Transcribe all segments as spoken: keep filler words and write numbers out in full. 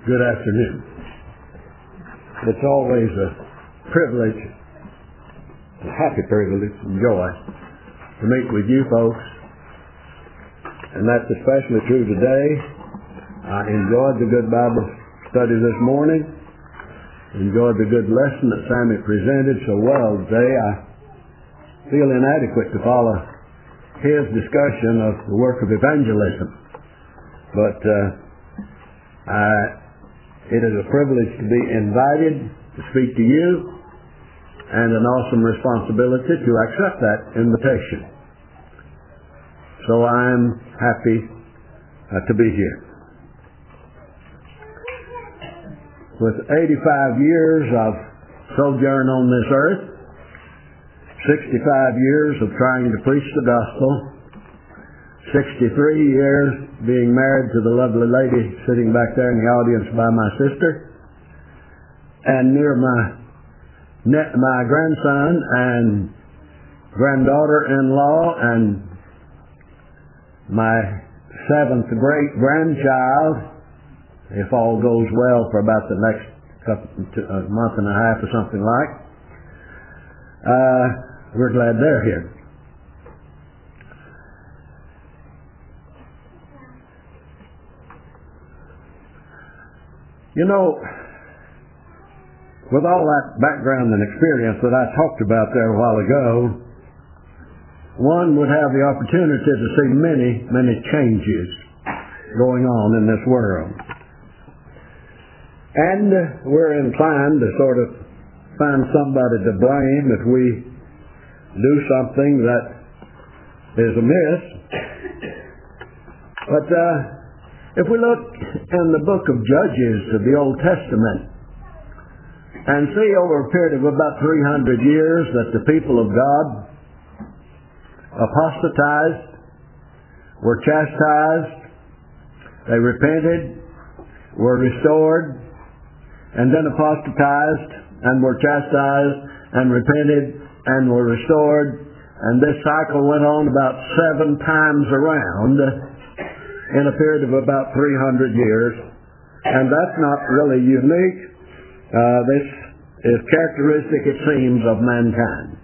Good afternoon. It's always a privilege, a happy privilege and joy to meet with you folks. And that's especially true today. I enjoyed the good Bible study this morning. Enjoyed the good lesson that Sammy presented so well today. I feel inadequate to follow his discussion of the work of evangelism. But uh, I, it is a privilege to be invited to speak to you and an awesome responsibility to accept that invitation. So I'm happy uh, to be here. With eighty-five years of sojourn on this earth, sixty-five years of trying to preach the gospel, sixty-three years being married to the lovely lady sitting back there in the audience by my sister, and near my my grandson and granddaughter-in-law and my seventh great-grandchild, if all goes well for about the next couple, a month and a half or something like, uh, we're glad they're here. You know, with all that background and experience that I talked about there a while ago, one would have the opportunity to see many, many changes going on in this world. And we're inclined to sort of find somebody to blame if we do something that is amiss. But uh, if we look in the book of Judges of the Old Testament and see over a period of about three hundred years that the people of God apostatized, were chastised, they repented, were restored, and then apostatized and were chastised and repented and were restored, and this cycle went on about seven times around in a period of about three hundred years. And that's not really unique. Uh, this is characteristic, it seems, of mankind.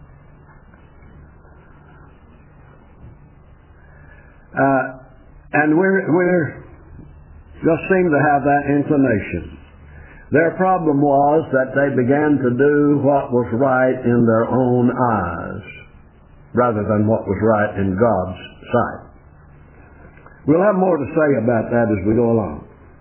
Uh, and we're, we're just seem to have that inclination. Their problem was that they began to do what was right in their own eyes rather than what was right in God's sight. We'll have more to say about that as we go along.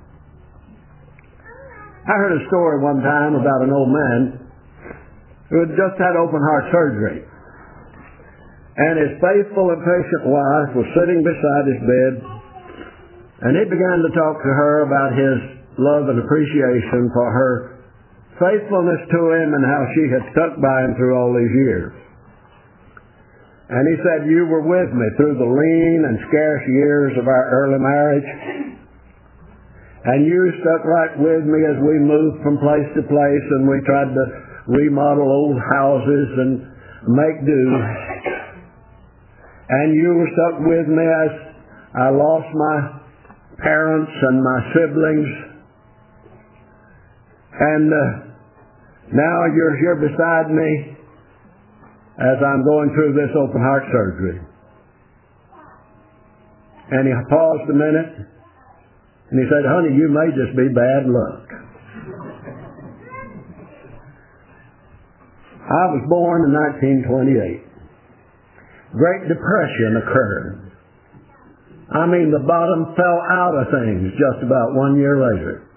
I heard a story one time about an old man who had just had open heart surgery. And his faithful and patient wife was sitting beside his bed, and he began to talk to her about his love and appreciation for her faithfulness to him and how she had stuck by him through all these years. And he said, "You were with me through the lean and scarce years of our early marriage, and you stuck right with me as we moved from place to place and we tried to remodel old houses and make do. And you were stuck with me as I lost my parents and my siblings. And uh, now you're here beside me as I'm going through this open heart surgery." And he paused a minute and he said, "Honey, you may just be bad luck. I was born in nineteen twenty-eight. Great Depression occurred. I mean, the bottom fell out of things just about one year later.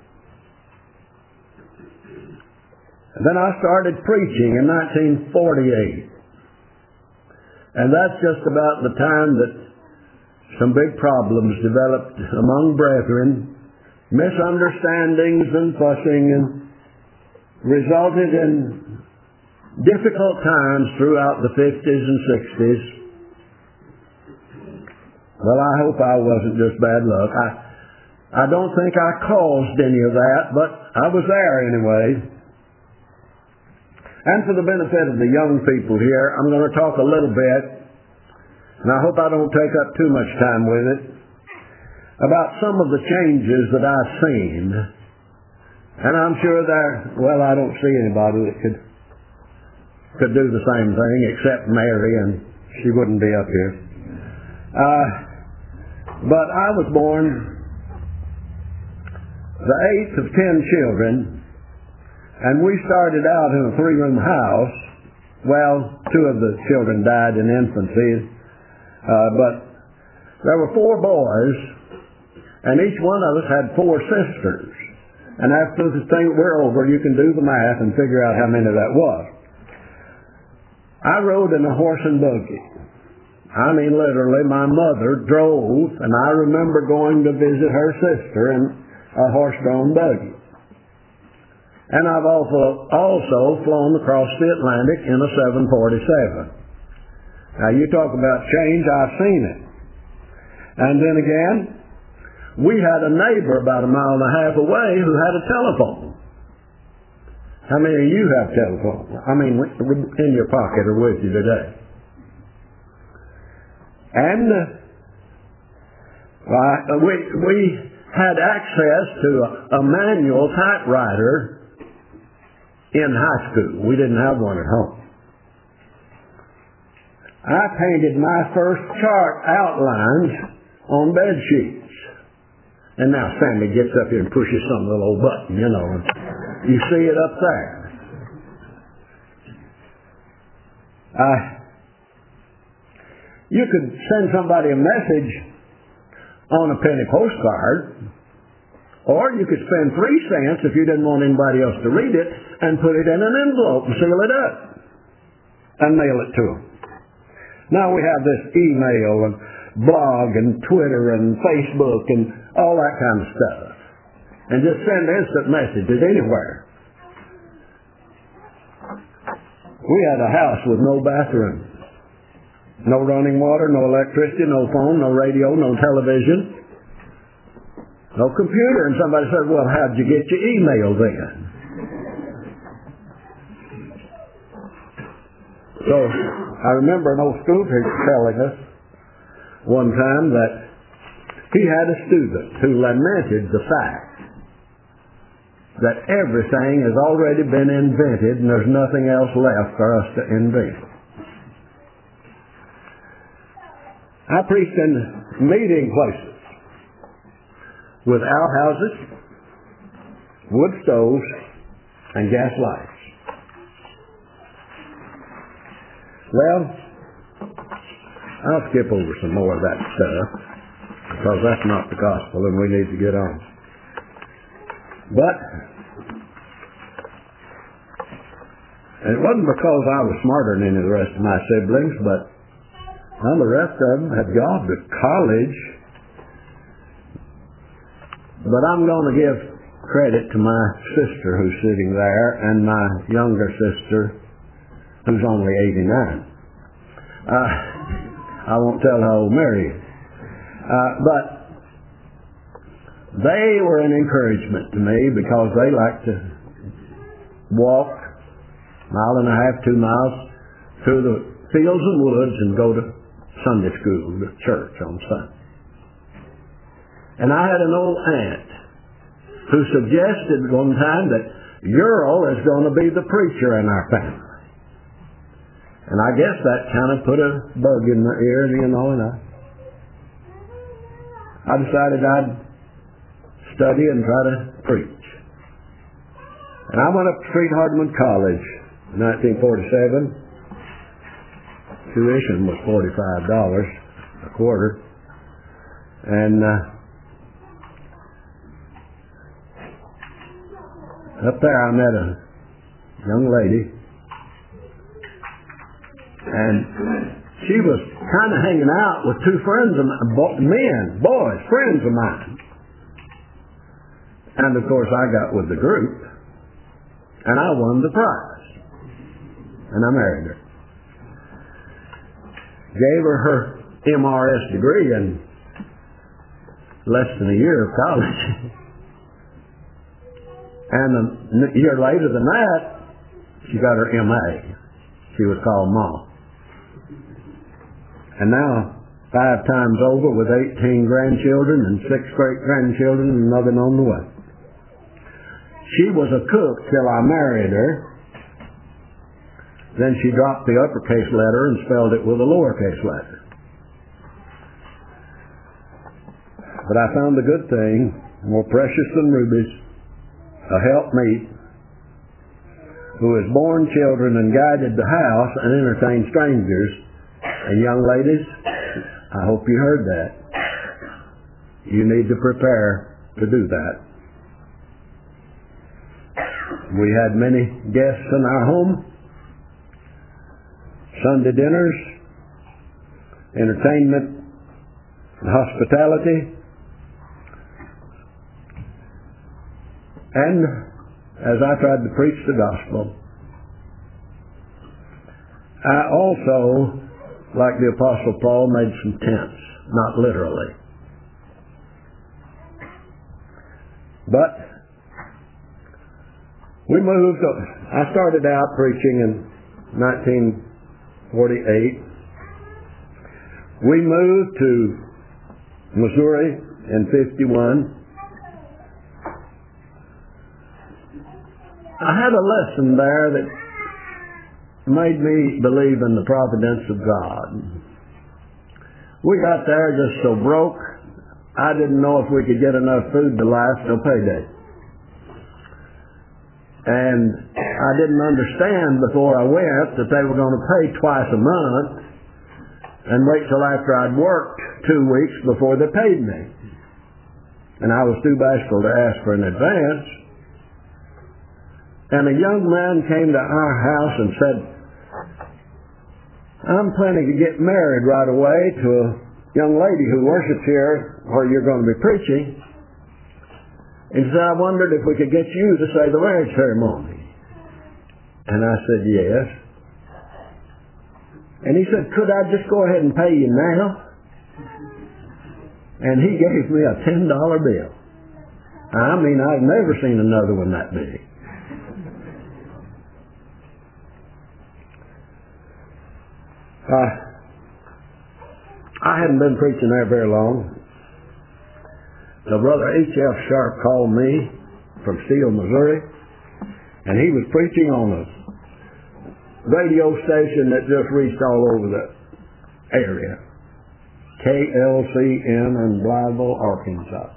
And then I started preaching in nineteen forty-eight. And that's just about the time that some big problems developed among brethren, misunderstandings and fussing, and resulted in difficult times throughout the fifties and sixties. Well, I hope I wasn't just bad luck. I, I don't think I caused any of that, but I was there anyway. And for the benefit of the young people here, I'm going to talk a little bit, and I hope I don't take up too much time with it, about some of the changes that I've seen And I'm sure there, well, I don't see anybody that could could do the same thing except Mary, and she wouldn't be up here. Uh, but I was born the eighth of ten children, and we started out in a three-room house. Well, two of the children died in infancy, uh, but there were four boys, and each one of us had four sisters. And after the thing we're over, you can do the math and figure out how many that was. I rode in a horse and buggy. I mean, literally, my mother drove, and I remember going to visit her sister in a horse-drawn buggy. And I've also, also flown across the Atlantic in a seven forty-seven. Now, you talk about change, I've seen it. And then again, we had a neighbor about a mile and a half away who had a telephone. How many of you have telephones? I mean, in your pocket or with you today? And uh, we, we had access to a, a manual typewriter in high school. We didn't have one at home. I painted my first chart outlines on bed sheets. And now Sammy gets up here and pushes some little old button, you know, and you see it up there. Uh, you could send somebody a message on a penny postcard, or you could spend three cents if you didn't want anybody else to read it and put it in an envelope and seal it up and mail it to them. Now we have this email and blog and Twitter and Facebook and all that kind of stuff. And just send instant messages anywhere. We had a house with no bathroom. No running water, no electricity, no phone, no radio, no television, no computer. And somebody said, well, how'd you get your email then? So I remember an old school teacher telling us one time that he had a student who lamented the fact that everything has already been invented and there's nothing else left for us to invent. I preached in meeting places with outhouses, wood stoves, and gas lights. Well, I'll skip over some more of that stuff because that's not the gospel and we need to get on. But it wasn't because I was smarter than any of the rest of my siblings, but well, the rest of them had gone to college. But I'm going to give credit to my sister who's sitting there and my younger sister who's only eighty-nine. Uh, I won't tell how old Mary is. Uh, but they were an encouragement to me because they like to walk a mile and a half, two miles through the fields and woods and go to Sunday school, to church on Sunday. And I had an old aunt who suggested one time that Earl is going to be the preacher in our family. And I guess that kind of put a bug in my ear, you know, and I, I decided I'd study and try to preach. And I went up to Street Hardman College in nineteen forty-seven. Tuition was forty-five dollars a quarter. And uh, up there I met a young lady. And she was kind of hanging out with two friends of mine, men, boys, friends of mine. And of course I got with the group. And I won the prize. And I married her. Gave her her M R S degree in less than a year of college. And a year later than that, she got her M A. She was called Mom. And now, five times over with eighteen grandchildren and six great-grandchildren and another on the way. She was a cook till I married her. Then she dropped the uppercase letter and spelled it with a lowercase letter. But I found a good thing, more precious than rubies, a helpmeet, who has borne children and guided the house and entertained strangers. And young ladies, I hope you heard that. You need to prepare to do that. We had many guests in our home, Sunday dinners, entertainment, and hospitality. And as I tried to preach the gospel, I also, like the Apostle Paul, made some tents, not literally. But we moved, I started out preaching in nineteen forty-eight. We moved to Missouri in fifty-one. I had a lesson there that made me believe in the providence of God. We got there just so broke, I didn't know if we could get enough food to last till payday. And I didn't understand before I went that they were going to pay twice a month and wait till after I'd worked two weeks before they paid me. And I was too bashful to ask for an advance. And a young man came to our house and said, I'm planning to get married right away to a young lady who worships here where you're going to be preaching. And he said, I wondered if we could get you to say the marriage ceremony. And I said, yes. And he said, could I just go ahead and pay you now? And he gave me a ten dollar bill. I mean, I've never seen another one that big. Uh, I hadn't been preaching there very long. So Brother H F Sharp called me from Steele, Missouri, and he was preaching on a radio station that just reached all over the area, K L C M in Blytheville, Arkansas.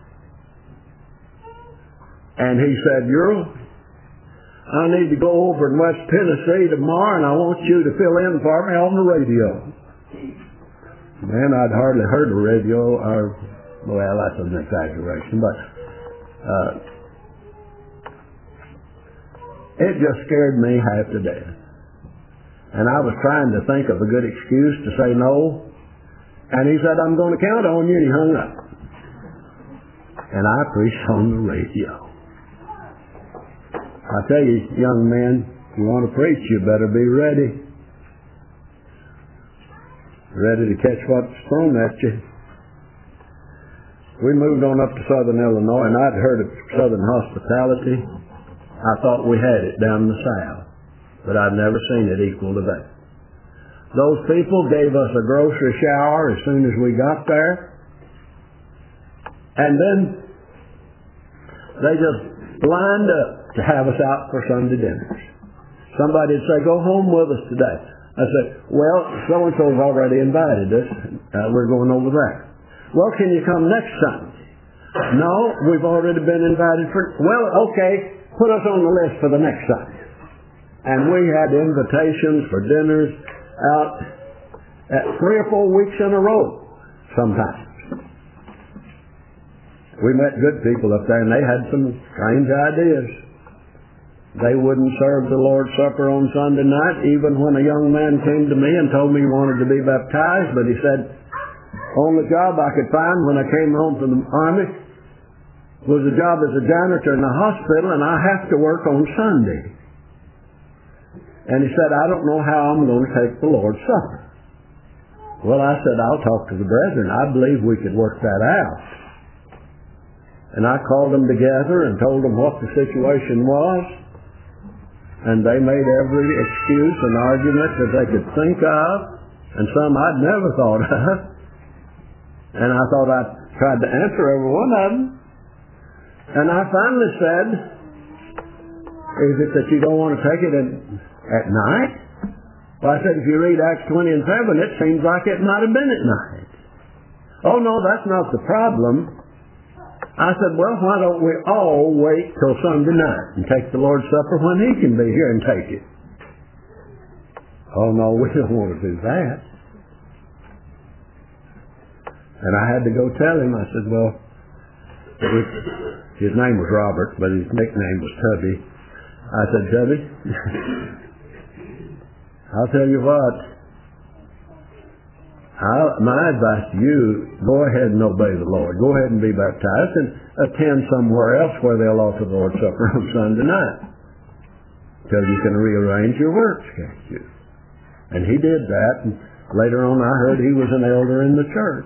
And he said, Earl, I need to go over in West Tennessee tomorrow, and I want you to fill in for me on the radio. Man, I'd hardly heard the radio, or, well, that's an exaggeration, but uh, it just scared me half to death. And I was trying to think of a good excuse to say no, and he said, I'm going to count on you, and he hung up. And I preached on the radio. I tell you, young men, if you want to preach, you better be ready. Ready to catch what's thrown at you. We moved on up to southern Illinois, and I'd heard of southern hospitality. I thought we had it down in the south, but I'd never seen it equal to that. Those people gave us a grocery shower as soon as we got there, and then they just lined up to have us out for Sunday dinners. Somebody would say, go home with us today. I said, well, so-and-so's already invited us. Uh, we're going over there. Well, can you come next Sunday? No, we've already been invited for... Well, okay, put us on the list for the next Sunday. And we had invitations for dinners out at three or four weeks in a row sometimes. We met good people up there, and they had some strange ideas. They wouldn't serve the Lord's Supper on Sunday night, even when a young man came to me and told me he wanted to be baptized, but he said, only job I could find when I came home from the army was a job as a janitor in the hospital, and I have to work on Sunday. And he said, I don't know how I'm going to take the Lord's Supper. Well, I said, I'll talk to the brethren. I believe we could work that out. And I called them together and told them what the situation was. And they made every excuse and argument that they could think of, and some I'd never thought of. And I thought I tried to answer every one of them. And I finally said, Is it that you don't want to take it in, at night? Well, I said, if you read Acts twenty and seven, it seems like it might have been at night. Oh, no, that's not the problem. I said, well, why don't we all wait till Sunday night and take the Lord's Supper when He can be here and take it? Oh, no, we don't want to do that. And I had to go tell him, I said, well, his name was Robert, but his nickname was Tubby. I said, Tubby, I'll tell you what, I'll, my advice to you, go ahead and obey the Lord. Go ahead and be baptized and attend somewhere else where they'll offer the Lord's Supper on Sunday night till you can rearrange your works, can't you? And he did that, and later on I heard he was an elder in the church.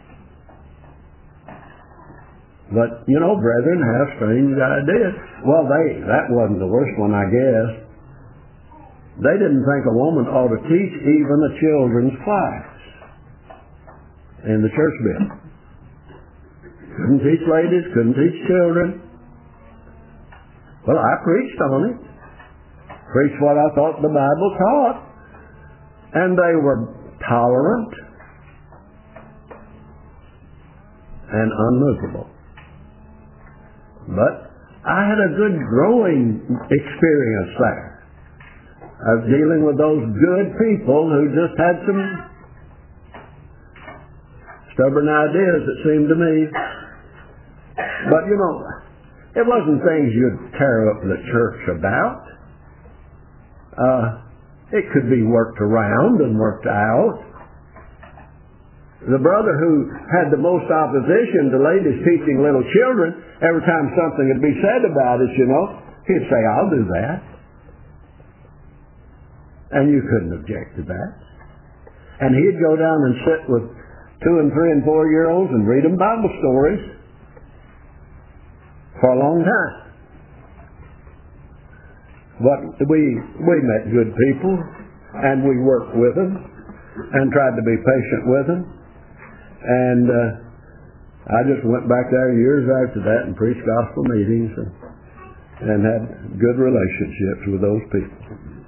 But, you know, brethren have strange ideas. Well, they that wasn't the worst one, I guess. They didn't think a woman ought to teach even a children's class in the church building. Couldn't teach ladies, couldn't teach children. Well, I preached on it. Preached what I thought the Bible taught. And they were tolerant and unmovable. But I had a good growing experience there. I was dealing with those good people who just had some stubborn ideas, it seemed to me. But, you know, it wasn't things you'd tear up the church about. Uh, it could be worked around and worked out. The brother who had the most opposition to ladies teaching little children, every time something would be said about it, you know, he'd say, I'll do that. And you couldn't object to that. And he'd go down and sit with two and three and four year olds and read them Bible stories for a long time. But we, we met good people, and we worked with them and tried to be patient with them. And uh, I just went back there years after that and preached gospel meetings and, and had good relationships with those people.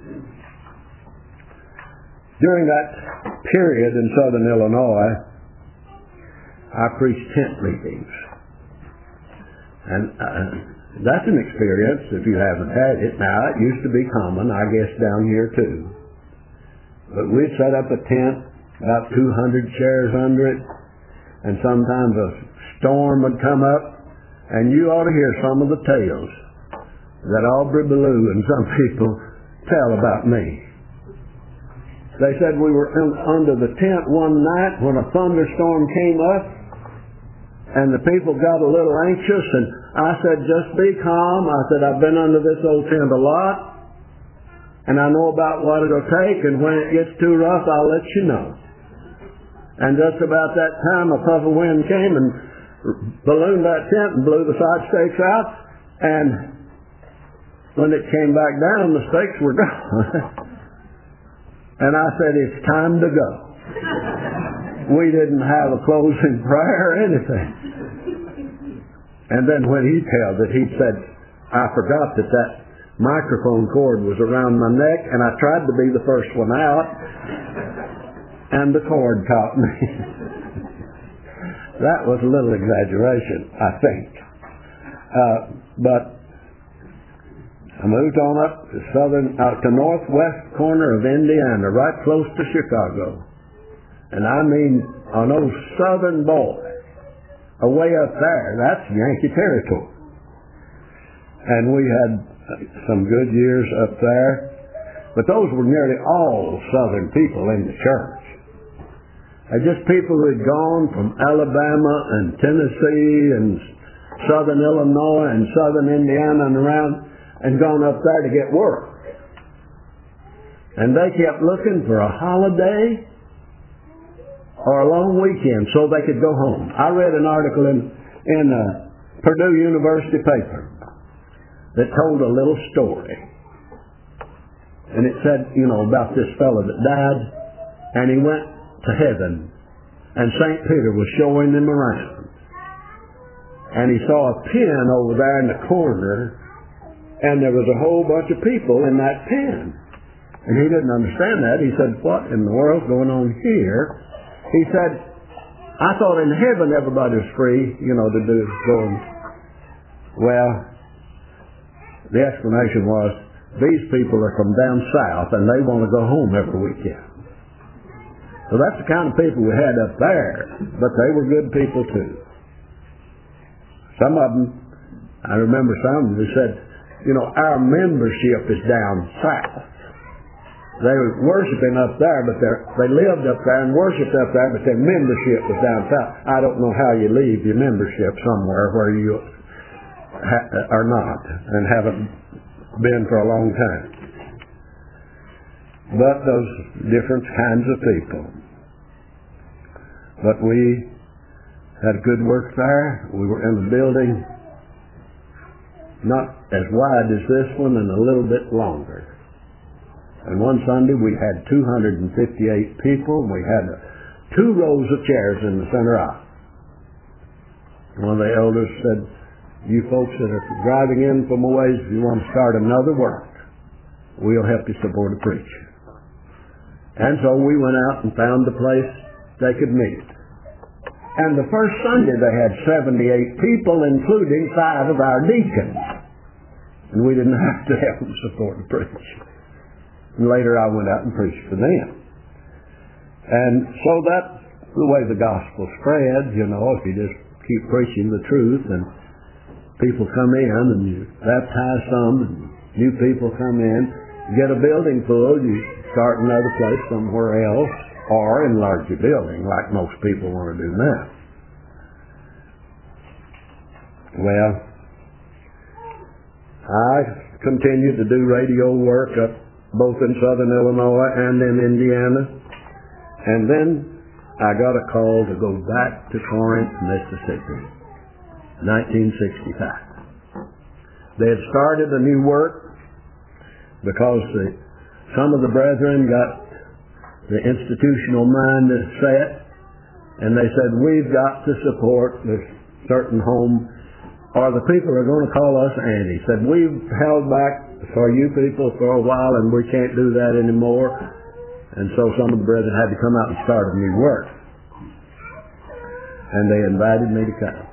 During that period in southern Illinois, I preached tent meetings. And uh, that's an experience if you haven't had it. Now, it used to be common, I guess, down here too. But we'd set up a tent, about two hundred chairs under it, and sometimes a storm would come up, and you ought to hear some of the tales that Aubrey Ballou and some people tell about me. They said we were in, under the tent one night when a thunderstorm came up, and the people got a little anxious, and I said, just be calm. I said, I've been under this old tent a lot, and I know about what it'll take, and when it gets too rough, I'll let you know. And just about that time, a puff of wind came and ballooned that tent and blew the side stakes out, and when it came back down, the stakes were gone. And I said, it's time to go. We didn't have a closing prayer or anything. And then when he told it, he said, I forgot that that microphone cord was around my neck, and I tried to be the first one out, and the cord caught me. That was a little exaggeration, I think. Uh, but I moved on up to southern, out to northwest corner of Indiana, right close to Chicago. And I mean, an old southern boy, away up there, that's Yankee territory. And we had some good years up there, but those were nearly all southern people in the church. They're just people who had gone from Alabama and Tennessee and southern Illinois and southern Indiana and around, and gone up there to get work. And they kept looking for a holiday or a long weekend so they could go home. I read an article in, in a Purdue University paper that told a little story. And it said, you know, about this fellow that died, and he went to heaven, and Saint Peter was showing him around. And he saw a pin over there in the corner, And there was a whole bunch of people in that pen. And he didn't understand that. He said, what in the world's going on here? He said, I thought in heaven everybody was free, you know, to do going. Well, the explanation was, these people are from down south and they want to go home every weekend. So that's the kind of people we had up there, but they were good people too. Some of them, I remember some who said, you know, our membership is down south. They were worshiping up there, but they lived up there and worshipped up there, but their membership was down south. I don't know how you leave your membership somewhere where you ha- are not and haven't been for a long time. But those different kinds of people. But we had good work there. We were in a building not as wide as this one and a little bit longer. And one Sunday we had two hundred fifty-eight people. We had uh, two rows of chairs in the center aisle. One of the elders said, you folks that are driving in from a ways, if you want to start another work, we'll help you support a preacher. And so we went out and found a place they could meet. And the first Sunday they had seventy-eight people, including five of our deacons. And we didn't have to help them support the preacher. And later I went out and preached for them. And so that's the way the gospel spreads, you know, if you just keep preaching the truth and people come in and you baptize some and new people come in, you get a building full, you start another place somewhere else or enlarge your building like most people want to do now. Well, I continued to do radio work up both in southern Illinois and in Indiana. And then I got a call to go back to Corinth, Mississippi, nineteen sixty-five. They had started a new work because the, some of the brethren got the institutional mind set, and they said, we've got to support this certain home, or the people are going to call us Andy. Said, we've held back for you people for a while, and we can't do that anymore. And so some of the brethren had to come out and start a new work. And they invited me to come.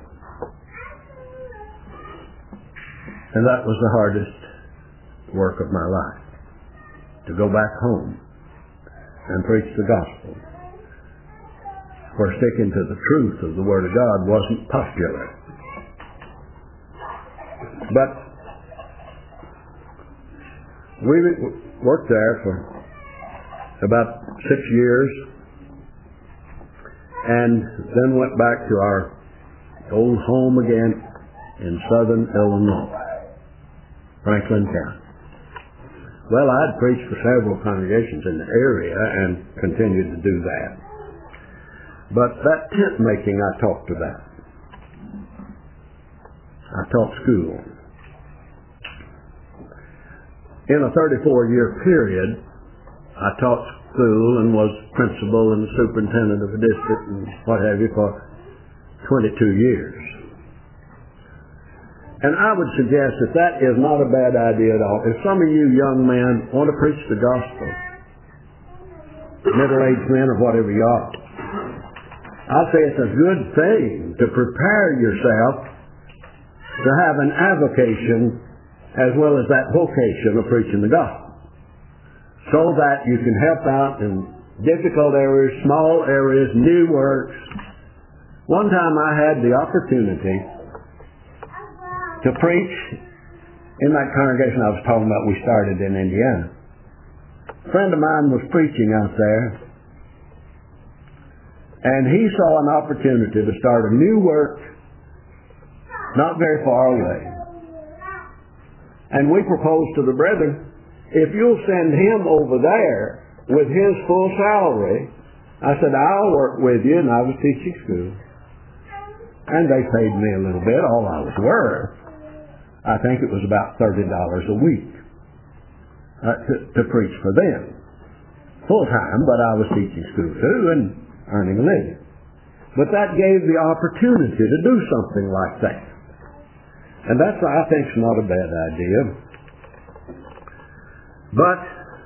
And that was the hardest work of my life, to go back home and preach the gospel. For sticking to the truth of the Word of God wasn't popular. But we worked there for about six years and then went back to our old home again in southern Illinois, Franklin County. Well, I'd preached for several congregations in the area and continued to do that. But that tent making I talked about, I taught school. In a thirty-four year period, I taught school and was principal and superintendent of a district and what have you for twenty-two years. And I would suggest that that is not a bad idea at all. If some of you young men want to preach the gospel, middle-aged men or whatever you are, I'll say it's a good thing to prepare yourself to have an avocation as well as that vocation of preaching the gospel, so that you can help out in difficult areas, small areas, new works. One time I had the opportunity to preach in that congregation I was talking about we started in Indiana. A friend of mine was preaching out there, and he saw an opportunity to start a new work not very far away. And we proposed to the brethren, if you'll send him over there with his full salary, I said, I'll work with you, and I was teaching school. And they paid me a little bit, all I was worth. I think it was about thirty dollars a week uh, to, to preach for them. Full time, but I was teaching school too and earning a living. But that gave the opportunity to do something like that. And that's, I think, is not a bad idea. But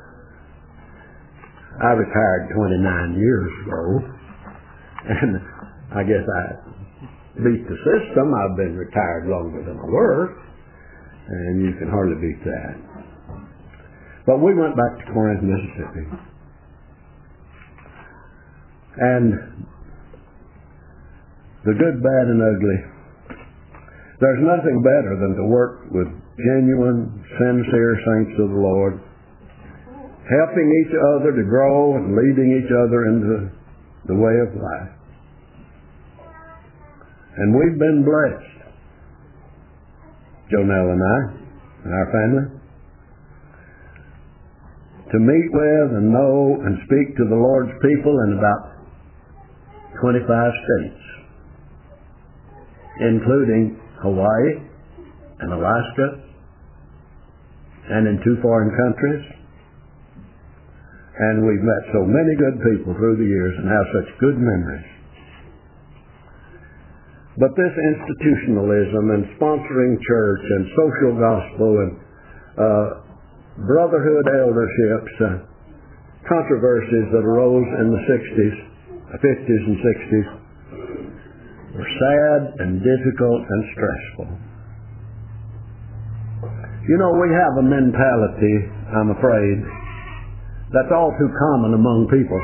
I retired twenty-nine years ago, and I guess I beat the system. I've been retired longer than I worked, and you can hardly beat that. But we went back to Corinth, Mississippi. And the good, bad, and ugly, there's nothing better than to work with genuine, sincere saints of the Lord, helping each other to grow and leading each other into the way of life. And we've been blessed, Jonelle and I, and our family, to meet with and know and speak to the Lord's people in about twenty-five states, including Hawaii and Alaska, and in two foreign countries. And we've met so many good people through the years and have such good memories. But this institutionalism and sponsoring church and social gospel and uh, brotherhood elderships, uh, controversies that arose in the sixties, fifties and sixties, were sad and difficult and stressful. You know, we have a mentality, I'm afraid, that's all too common among people.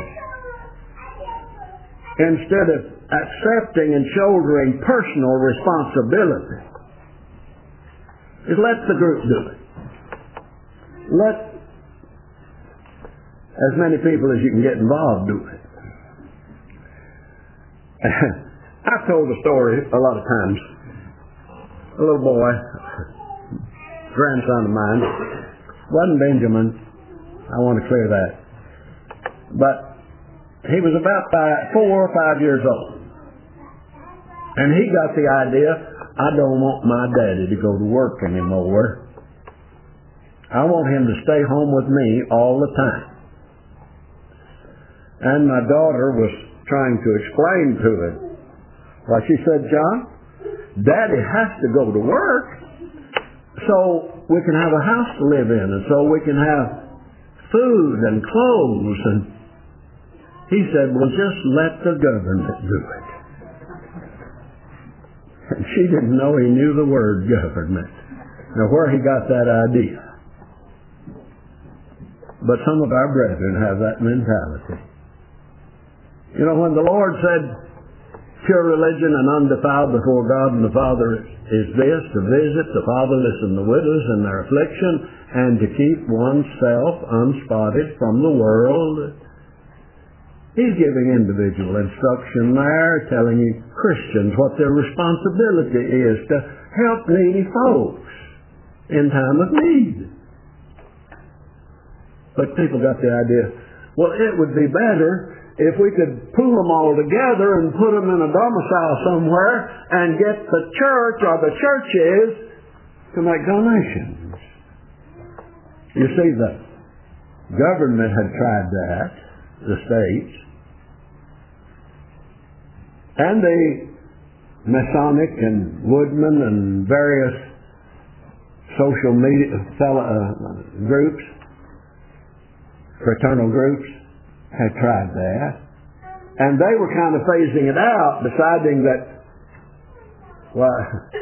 Instead of accepting and shouldering personal responsibility, is let the group do it. Let as many people as you can get involved do it. I've told the story a lot of times. A little boy, grandson of mine, wasn't Benjamin. I want to clear that. But he was about five, four or five years old. And he got the idea, I don't want my daddy to go to work anymore. I want him to stay home with me all the time. And my daughter was trying to explain to him. Well, she said, John, Daddy has to go to work so we can have a house to live in and so we can have food and clothes. And he said, well, just let the government do it. And she didn't know he knew the word government. Now, where he got that idea. But some of our brethren have that mentality. You know, when the Lord said, pure religion and undefiled before God and the Father is this, to visit the fatherless and the widows in their affliction, and to keep oneself unspotted from the world. He's giving individual instruction there, telling you Christians what their responsibility is to help needy folks in time of need. But people got the idea, well, it would be better if we could pull them all together and put them in a domicile somewhere and get the church or the churches to make donations. You see, the government had tried that, the states, and the Masonic and Woodman and various social media fellow, uh, groups, fraternal groups, had tried that. And they were kind of phasing it out, deciding that, well,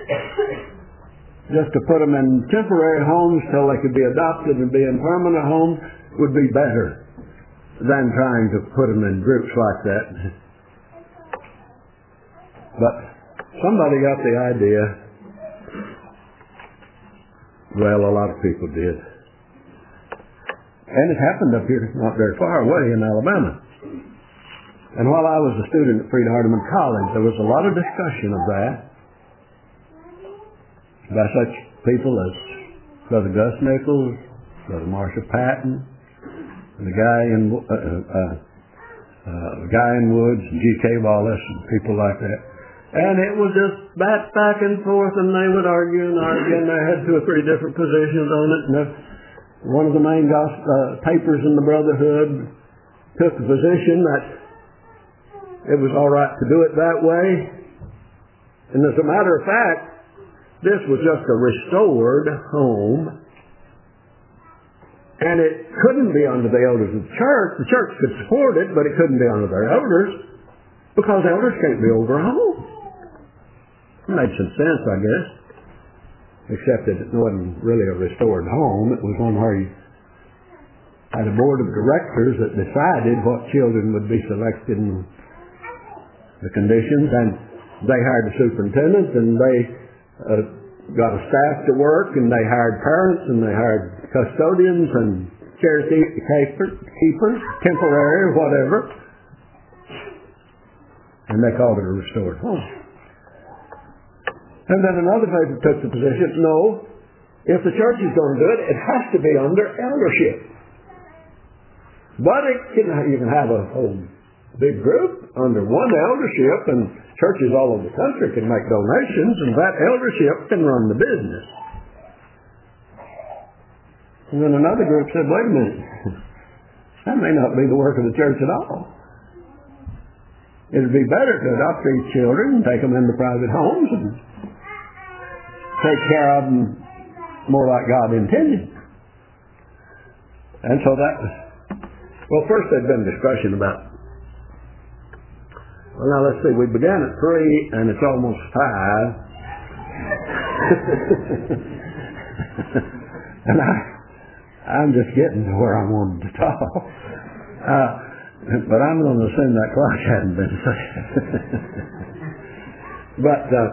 just to put them in temporary homes till they could be adopted and be in permanent homes would be better than trying to put them in groups like that. But somebody got the idea. Well, a lot of people did. And it happened up here, not very far away in Alabama. And while I was a student at Freed Hardeman College, there was a lot of discussion of that by such people as Brother Gus Nichols, Brother Marshall Patton, the guy in uh, uh, uh, Guy in Woods, and G K Wallace, and people like that. And it was just back, back and forth, and they would argue and argue, and they had two or three different positions on it. And one of the main gospel, uh, papers in the Brotherhood took the position that it was all right to do it that way. And as a matter of fact, this was just a restored home And it couldn't be under the elders of the church. The church could support it, but it couldn't be under their elders, because elders can't be over a home. It made some sense, I guess, except that it wasn't really a restored home. It was one where you had a board of directors that decided what children would be selected and the conditions, and they hired a superintendent, and they uh, got a staff to work, and they hired parents, and they hired custodians and keepers, temporary, whatever, and they called it a restored home. And then another paper took the position, no, if the church is going to do it, it has to be under eldership. But it can, you can have a whole big group under one eldership, and churches all over the country can make donations, and that eldership can run the business. And then another group said, wait a minute, that may not be the work of the church at all. It would be better to adopt these children and take them into private homes and take care of them more like God intended. And so that was, well, first there'd been discussion about, well, now let's see, we began at three and it's almost five. And I, I'm just getting to where I wanted to talk. Uh, but I'm going to assume that clock hadn't been set. But uh,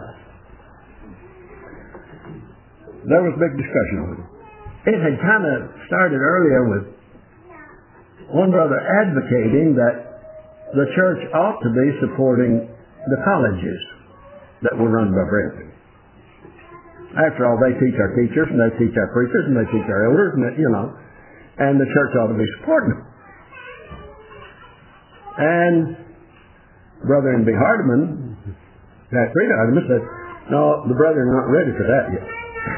there was big discussion over it. It had kind of started earlier with one brother advocating that the church ought to be supporting the colleges that were run by brethren. After all, they teach our teachers, and they teach our preachers, and they teach our elders, and they, you know, and the church ought to be supporting them. And Brother N B Hardeman, Pat Frieda Hardeman, said, no, the brethren are not ready for that yet.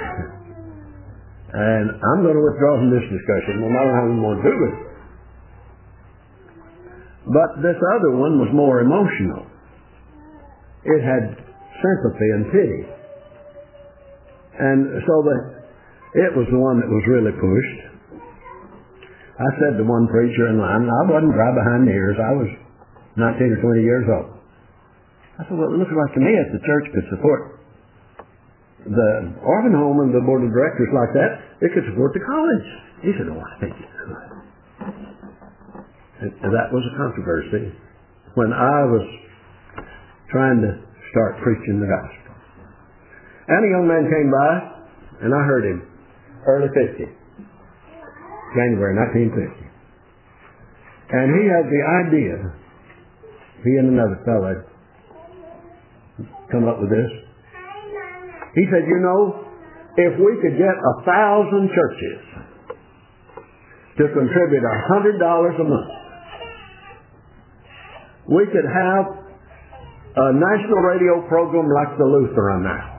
And I'm going to withdraw from this discussion, and I don't have any more to do with it. But this other one was more emotional. It had sympathy and pity. And so the, it was the one that was really pushed. I said to one preacher in line, I wasn't dry behind the ears. I was nineteen or twenty years old. I said, well, it looks like to me if the church could support the orphan home and the board of directors like that, it could support the college. He said, oh, I think it could. And that was a controversy when I was trying to start preaching the gospel. And a young man came by, and I heard him, early fifties, January nineteen fifty. And he had the idea, he and another fellow had come up with this. He said, you know, if we could get a thousand churches to contribute a hundred dollars a month, we could have a national radio program like the Lutheran Hour.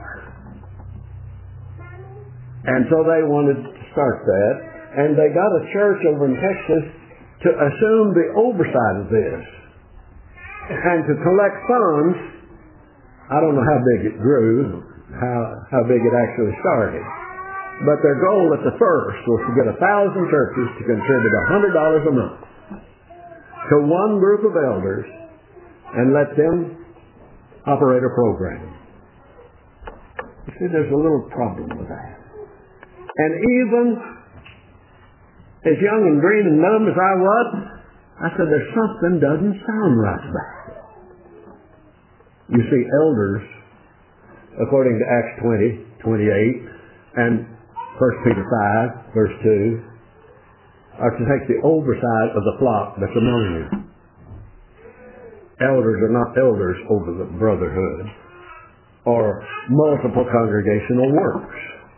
And so they wanted to start that, and they got a church over in Texas to assume the oversight of this and to collect funds. I don't know how big it grew, how, how big it actually started. But their goal at the first was to get a thousand churches to contribute a hundred dollars a month to one group of elders and let them operate a program. You see, there's a little problem with that. And even as young and green and numb as I was, I said, there's something doesn't sound right about it. You see, elders, according to Acts twenty, twenty-eight, and First Peter five, verse two, are to take the oversight of the flock that's among you. Elders are not elders over the brotherhood or multiple congregational works.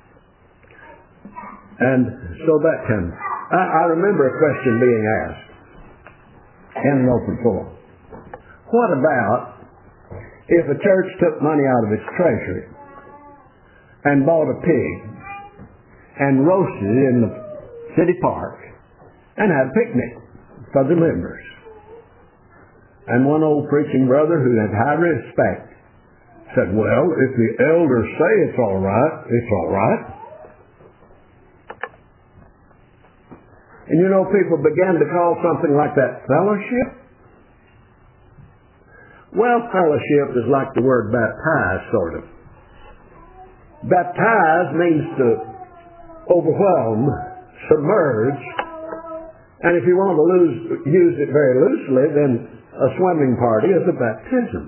And so that can, I, I remember a question being asked in an open forum. What about if a church took money out of its treasury and bought a pig and roasted it in the city park and had a picnic for the members? And one old preaching brother who had high respect said, well, if the elders say it's all right, it's all right. And you know, people began to call something like that fellowship. Well, fellowship is like the word baptize, sort of. Baptize means to overwhelm, submerge, and if you want to lose, use it very loosely, then a swimming party is a baptism.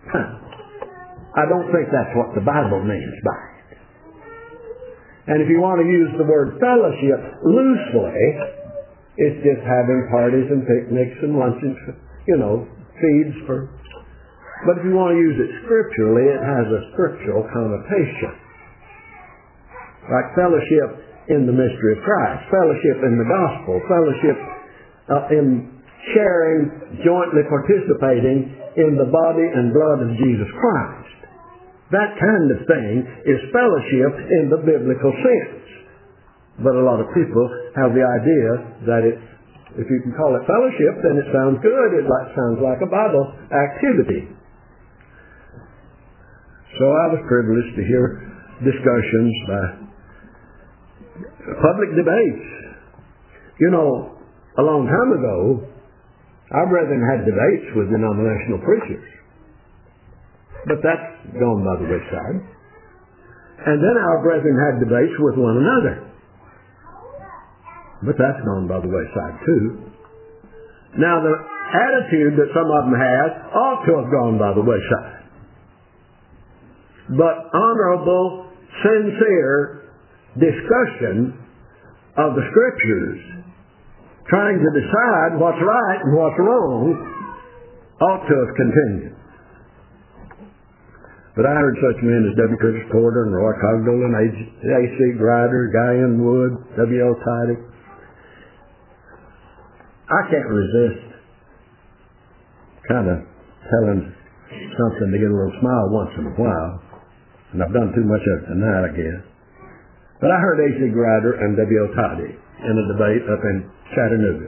I don't think that's what the Bible means by it. And if you want to use the word fellowship loosely, it's just having parties and picnics and luncheons, you know, feeds for... But if you want to use it scripturally, it has a scriptural connotation. Like fellowship in the mystery of Christ, fellowship in the gospel, fellowship uh, in sharing, jointly participating in the body and blood of Jesus Christ. That kind of thing is fellowship in the biblical sense. But a lot of people have the idea that it's, if you can call it fellowship, then it sounds good. It like, sounds like a Bible activity. So I was privileged to hear discussions by public debates. You know, a long time ago, our brethren had debates with denominational preachers. But that's gone by the wayside. And then our brethren had debates with one another. But that's gone by the wayside too. Now the attitude that some of them had ought to have gone by the wayside. But honorable, sincere discussion of the Scriptures, trying to decide what's right and what's wrong, ought to have continued. But I heard such men as W. Curtis Porter and Roy Cogdell and A C Grider, Guy N. Wood, W L Tidy. I can't resist kind of telling something to get a little smile once in a while. And I've done too much of it tonight, I guess. But I heard A C Grider and W L Tidy in a debate up in Chattanooga.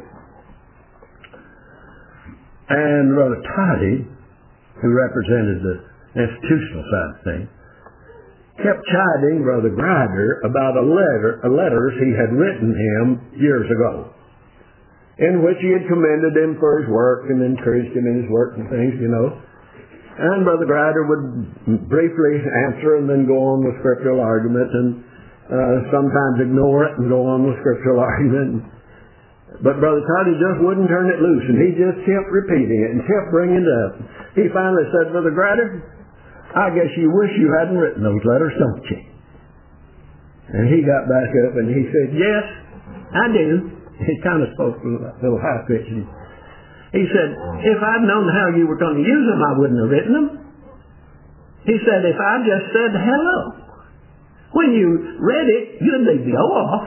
And Brother Tidy, who represented the institutional side of things, kept chiding Brother Grider about a letter, a letters he had written him years ago, in which he had commended him for his work and encouraged him in his work and things, you know. And Brother Grider would briefly answer and then go on with scriptural argument, and uh, sometimes ignore it and go on with scriptural argument. But Brother Tidy just wouldn't turn it loose, and he just kept repeating it and kept bringing it up. He finally said, Brother Grider, I guess you wish you hadn't written those letters, don't you? And he got back up and he said, yes, I do. He kind of spoke a little high-pitched. He said, if I'd known how you were going to use them, I wouldn't have written them. He said, if I just said hello, when you read it, you'd leave go off.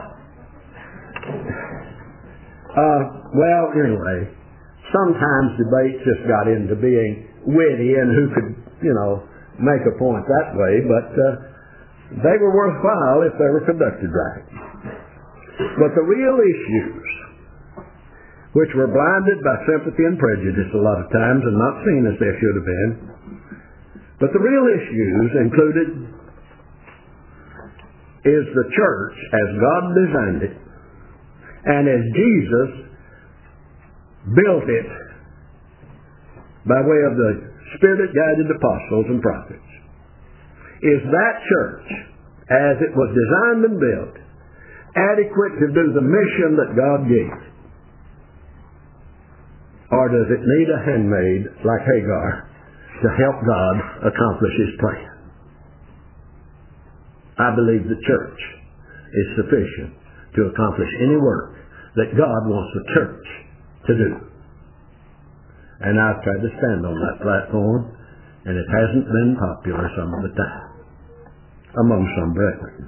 Uh, well, anyway, sometimes debates just got into being witty and who could, you know, make a point that way, but uh, they were worthwhile if they were conducted right. But the real issues, which were blinded by sympathy and prejudice a lot of times and not seen as they should have been, but the real issues included is the church as God designed it and as Jesus built it by way of the Spirit-guided apostles and prophets. Is that church, as it was designed and built, adequate to do the mission that God gave? Or does it need a handmaid like Hagar to help God accomplish His plan? I believe the church is sufficient to accomplish any work that God wants the church to do. And I've tried to stand on that platform, and it hasn't been popular some of the time among some brethren.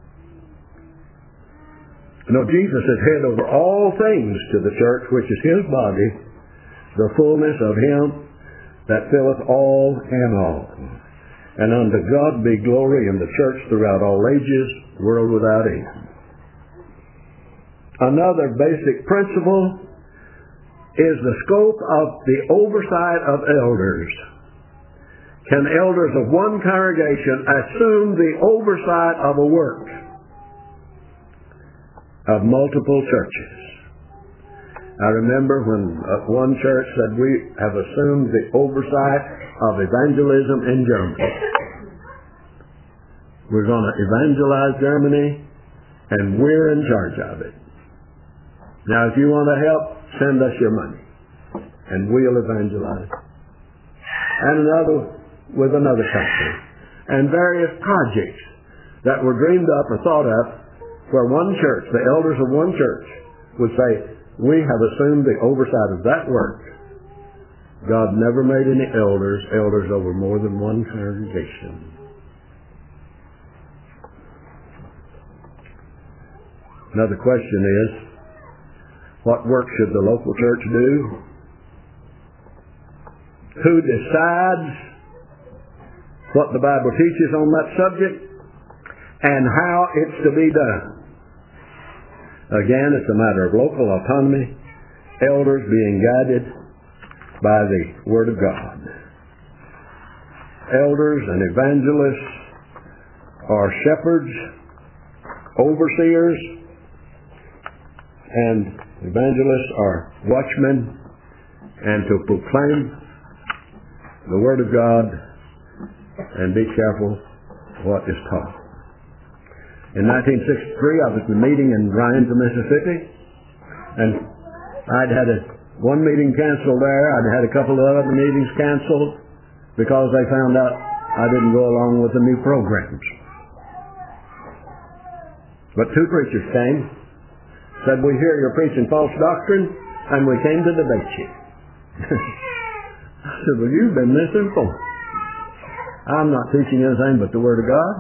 You know, Jesus is head over all things to the church, which is His body, the fullness of Him that filleth all in all. And unto God be glory in the church throughout all ages, world without end. Another basic principle is the scope of the oversight of elders. Can elders of one congregation assume the oversight of a work of multiple churches? I remember when uh, one church said, we have assumed the oversight of evangelism in Germany. We're going to evangelize Germany, and we're in charge of it. Now, if you want to help, send us your money, and we'll evangelize. And another with another country. And various projects that were dreamed up or thought up where one church, the elders of one church, would say, we have assumed the oversight of that work. God never made any elders, elders over more than one congregation. Another question is, what work should the local church do? Who decides what the Bible teaches on that subject and how it's to be done? Again, it's a matter of local autonomy, elders being guided by the Word of God. Elders and evangelists are shepherds, overseers, and evangelists are watchmen, and to proclaim the Word of God and be careful what is taught. In nineteen sixty-three, I was in a meeting in Rhinds, Mississippi, and I'd had a, one meeting canceled there. I'd had a couple of other meetings canceled because they found out I didn't go along with the new programs. But two preachers came, said, we hear you're preaching false doctrine, and we came to debate you. I said, well, you've been misinformed. I'm not teaching anything but the Word of God.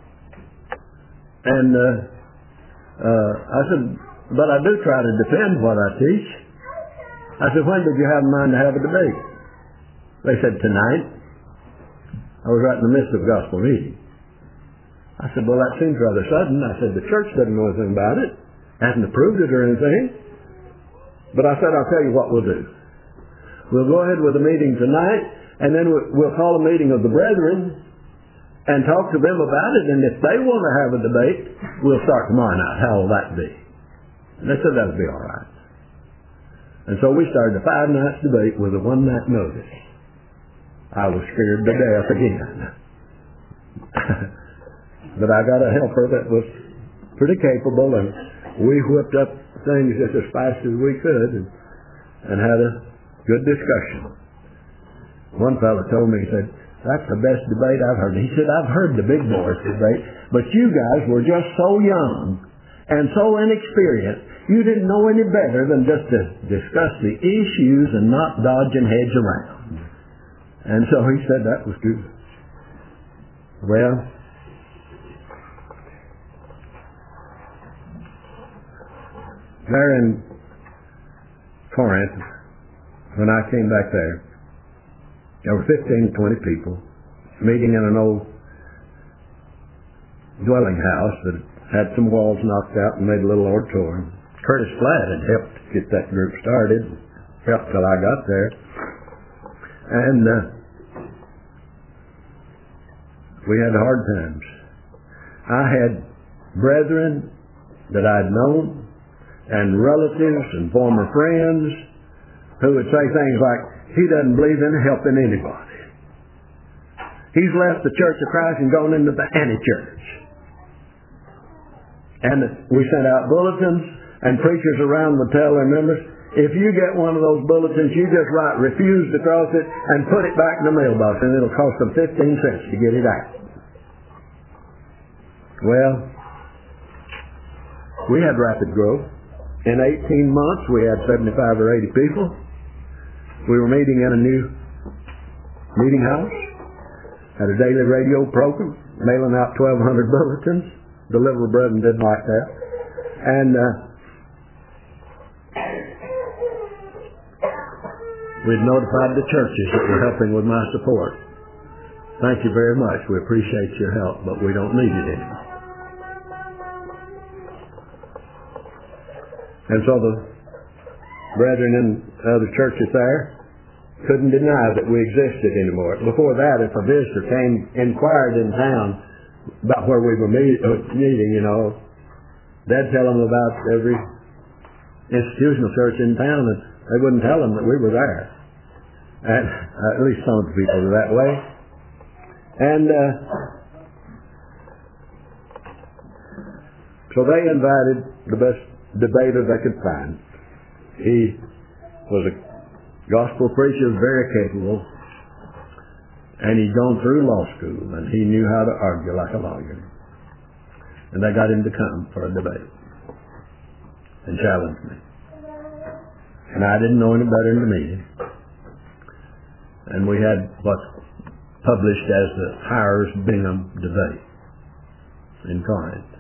And uh, uh, I said, but I do try to defend what I teach. I said, when did you have in mind to have a debate? They said, tonight. I was right in the midst of gospel meeting. I said, well, that seems rather sudden. I said, the church doesn't know anything about it. Hasn't approved it or anything. But I said, I'll tell you what we'll do. We'll go ahead with the meeting tonight, and then we'll call a meeting of the brethren and talk to them about it, and if they want to have a debate, we'll start tomorrow night. How will that be? And they said that'll be all right. And so we started a five-night debate with a one-night notice. I was scared to death again. But I got a helper that was pretty capable, and we whipped up things just as fast as we could and, and had a good discussion. One fellow told me, he said, that's the best debate I've heard. He said, I've heard the big boys debate, but you guys were just so young and so inexperienced, you didn't know any better than just to discuss the issues and not dodge and hedge around. And so he said that was good. Well, there in Corinth, when I came back there, there were fifteen, twenty people meeting in an old dwelling house that had some walls knocked out and made a little auditorium. Curtis Flatt had helped get that group started, helped till I got there. And uh, we had hard times. I had brethren that I'd known and relatives and former friends who would say things like, he doesn't believe in helping anybody. He's left the Church of Christ and gone into the anti-church. And we sent out bulletins, and preachers around would tell their members, if you get one of those bulletins, you just write refuse to cross it and put it back in the mailbox, and it'll cost them fifteen cents to get it out. Well, we had rapid growth. In eighteen months, we had seventy-five or eighty people. We were meeting in a new meeting house, had a daily radio program, mailing out twelve hundred bulletins. The liberal brethren didn't like that. And uh, we'd notified the churches that were helping with my support. Thank you very much. We appreciate your help, but we don't need it anymore. And so the brethren in other churches there couldn't deny that we existed anymore. Before that, if a visitor came, inquired in town about where we were meet, uh, meeting, you know, they'd tell them about every institutional church in town, and they wouldn't tell them that we were there. And uh, at least some of the people were that way. And uh, so they invited the best debater they could find. He was a gospel preacher, very capable, and he'd gone through law school, and he knew how to argue like a lawyer. And they got him to come for a debate and challenged me. And I didn't know any better than to meet him. And we had what's published as the Hires-Bingham debate in Corinth.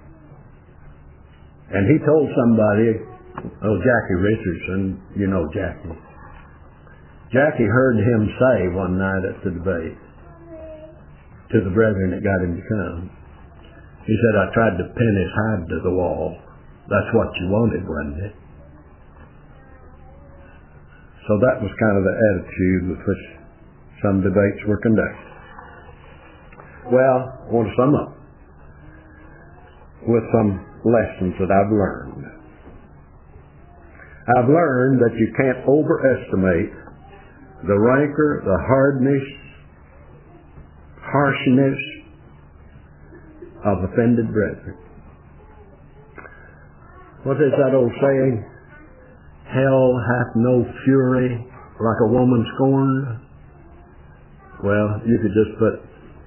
And he told somebody, oh, Jackie Richardson, you know Jackie. Jackie heard him say one night at the debate to the brethren that got him to come, he said, I tried to pin his hide to the wall. That's what you wanted, wasn't it? So that was kind of the attitude with which some debates were conducted. Well, I want to sum up with some lessons that I've learned. I've learned that you can't overestimate the rancor, the hardness, harshness of offended brethren. What is that old saying? Hell hath no fury like a woman scorned. Well, you could just put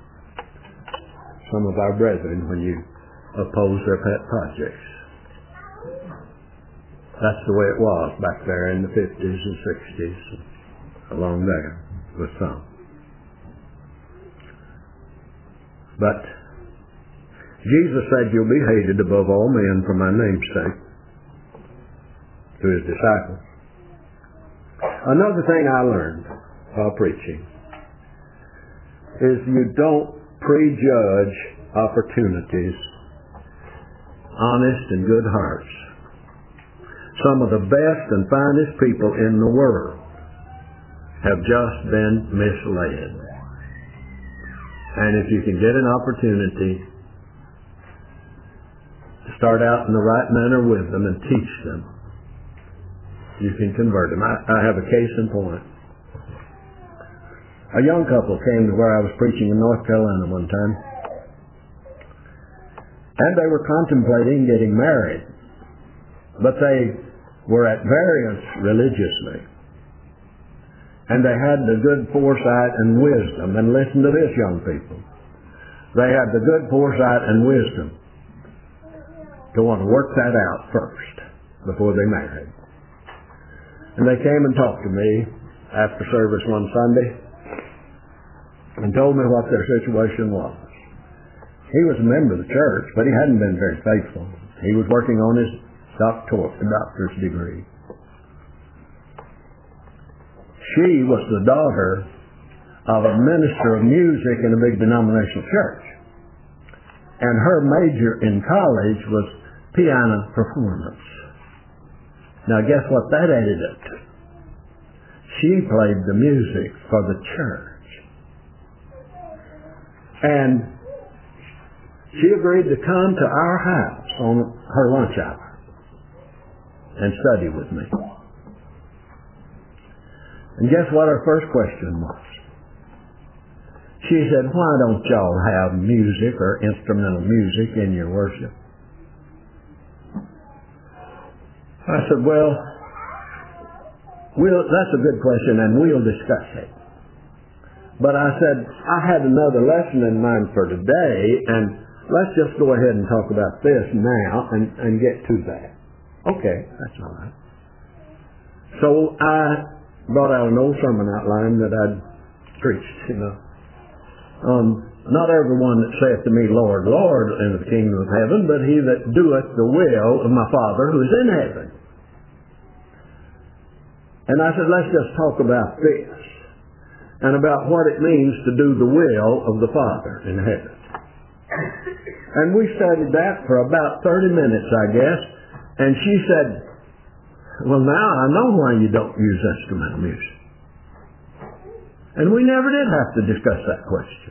some of our brethren when you oppose their pet projects. That's the way it was back there in the fifties and sixties, along there with some. But Jesus said, you'll be hated above all men for my name's sake, to his disciples. Another thing I learned while preaching is you don't prejudge opportunities. Honest and good hearts. Some of the best and finest people in the world have just been misled. And if you can get an opportunity to start out in the right manner with them and teach them, you can convert them. I, I have a case in point. A young couple came to where I was preaching in North Carolina one time, and they were contemplating getting married, but they were at variance religiously. And they had the good foresight and wisdom, and listen to this, young people. They had the good foresight and wisdom to want to work that out first before they married. And they came and talked to me after service one Sunday and told me what their situation was. He was a member of the church, but he hadn't been very faithful. He was working on his doctor, doctor's degree. She was the daughter of a minister of music in a big denominational church. And her major in college was piano performance. Now guess what that added up to? She played the music for the church. And she agreed to come to our house on her lunch hour and study with me. And guess what her first question was? She said, why don't y'all have music or instrumental music in your worship? I said, well, we'll that's a good question, and we'll discuss it. But I said, I had another lesson in mind for today, and let's just go ahead and talk about this now and, and get to that. Okay, that's all right. So I brought out an old sermon outline that I'd preached, you know. Um, not everyone that saith to me, Lord, Lord, in the kingdom of heaven, but he that doeth the will of my Father who is in heaven. And I said, let's just talk about this and about what it means to do the will of the Father in heaven. And we studied that for about thirty minutes, I guess. And she said, well, now I know why you don't use instrumental music. And we never did have to discuss that question.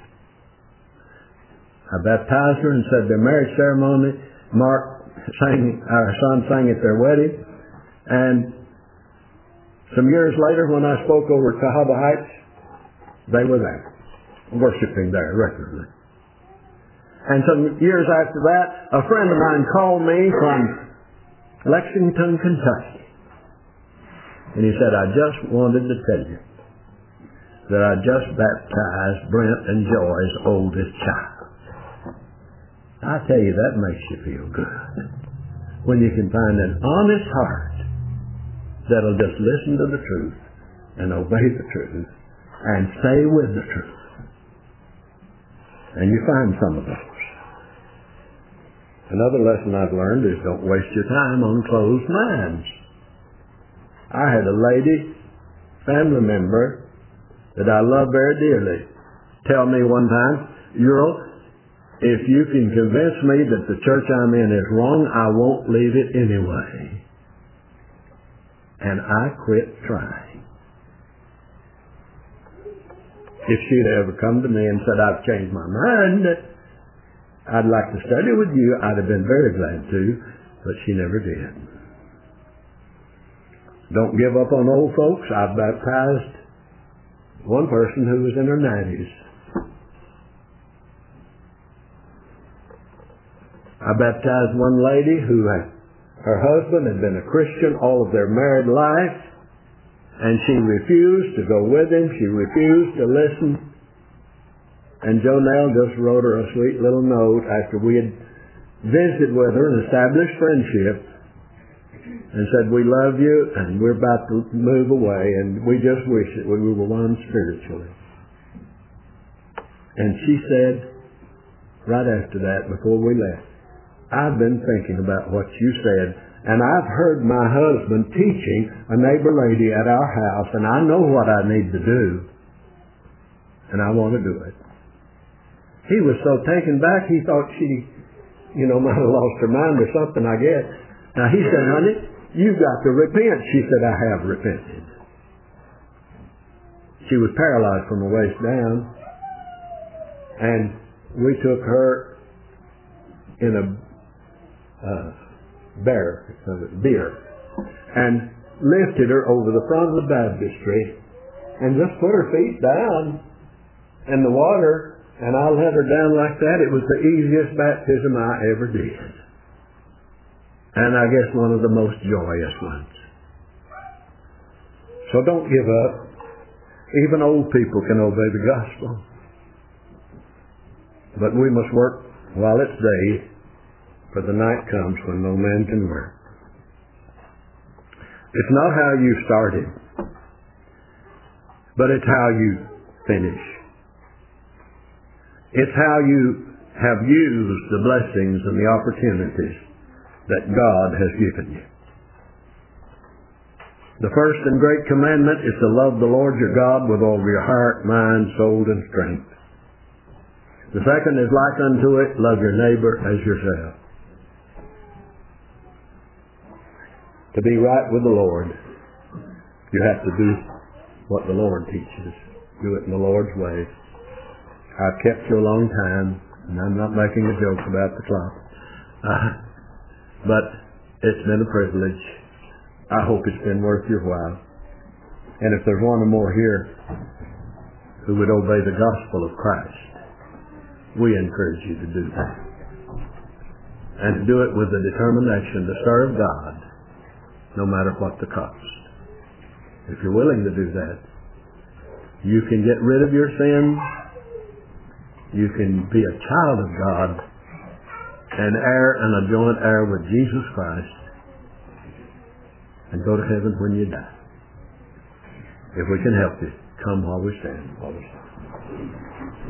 I baptized her and said their marriage ceremony, Mark sang, our son sang at their wedding, And some years later, when I spoke over at Cahaba Heights, they were there, worshiping there regularly. And some years after that, a friend of mine called me from Lexington, Kentucky. And he said, I just wanted to tell you that I just baptized Brent and Joy's oldest child. I tell you, that makes you feel good. When you can find an honest heart that'll just listen to the truth and obey the truth and stay with the truth. And you find some of those. Another lesson I've learned is don't waste your time on closed minds. I had a lady, family member, that I love very dearly, tell me one time, Earl, if you can convince me that the church I'm in is wrong, I won't leave it anyway. And I quit trying. If she'd ever come to me and said, I've changed my mind, I'd like to study with you, I'd have been very glad to, but she never did. Don't give up on old folks. I've baptized one person who was in her nineties. I baptized one lady who had, her husband had been a Christian all of their married life, and she refused to go with him. She refused to listen. And Joe Nell just wrote her a sweet little note after we had visited with her and established friendship and said, we love you and we're about to move away and we just wish that we were one spiritually. And she said, right after that, before we left, I've been thinking about what you said, and I've heard my husband teaching a neighbor lady at our house, and I know what I need to do, and I want to do it. He was so taken back, he thought she, you know, might have lost her mind or something, I guess. Now he said, honey, you've got to repent. She said, I have repented. She was paralyzed from the waist down, and we took her in a uh, bear, uh, beer, and lifted her over the front of the baptistry, and just put her feet down in the water, and I let her down like that. It was the easiest baptism I ever did. And I guess one of the most joyous ones. So don't give up. Even old people can obey the gospel. But we must work while it's day, for the night comes when no man can work. It's not how you started, but it's how you finish. It's how you have used the blessings and the opportunities that God has given you. The first and great commandment is to love the Lord your God with all your heart, mind, soul, and strength. The second is like unto it, love your neighbor as yourself. To be right with the Lord, you have to do what the Lord teaches. Do it in the Lord's way. I've kept you a long time, and I'm not making a joke about the clock. Uh, but it's been a privilege. I hope it's been worth your while. And if there's one or more here who would obey the gospel of Christ, we encourage you to do that. And to do it with the determination to serve God, no matter what the cost. If you're willing to do that, you can get rid of your sins. You can be a child of God, an heir and a joint heir with Jesus Christ, and go to heaven when you die. If we can help you, come while we stand. While we stand.